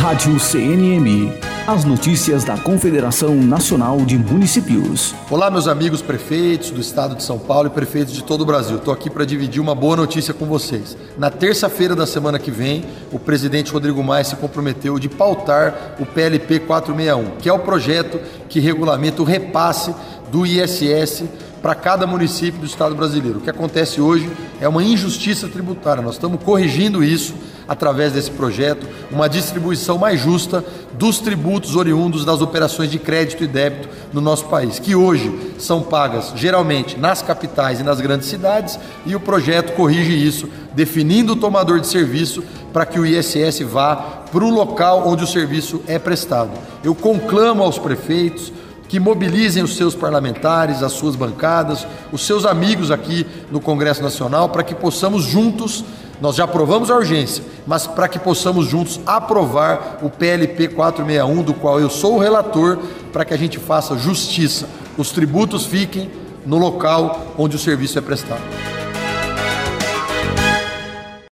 Rádio CNM. As notícias da Confederação Nacional de Municípios. Olá, meus amigos prefeitos do estado de São Paulo e prefeitos de todo o Brasil. Estou aqui para dividir uma boa notícia com vocês. Na terça-feira da semana que vem, o presidente Rodrigo Maia se comprometeu de pautar o PLP 461, que é o projeto que regulamenta o repasse do ISS para cada município do estado brasileiro. O que acontece hoje é uma injustiça tributária. Nós estamos corrigindo isso através desse projeto, uma distribuição mais justa dos tributos oriundos das operações de crédito e débito no nosso país, que hoje são pagas geralmente nas capitais e nas grandes cidades, e o projeto corrige isso, definindo o tomador de serviço para que o ISS vá para o local onde o serviço é prestado. Eu conclamo aos prefeitos que mobilizem os seus parlamentares, as suas bancadas, os seus amigos aqui no Congresso Nacional, para que possamos juntos, nós já aprovamos a urgência, mas para que possamos juntos aprovar o PLP 461, do qual eu sou o relator, para que a gente faça justiça, os tributos fiquem no local onde o serviço é prestado.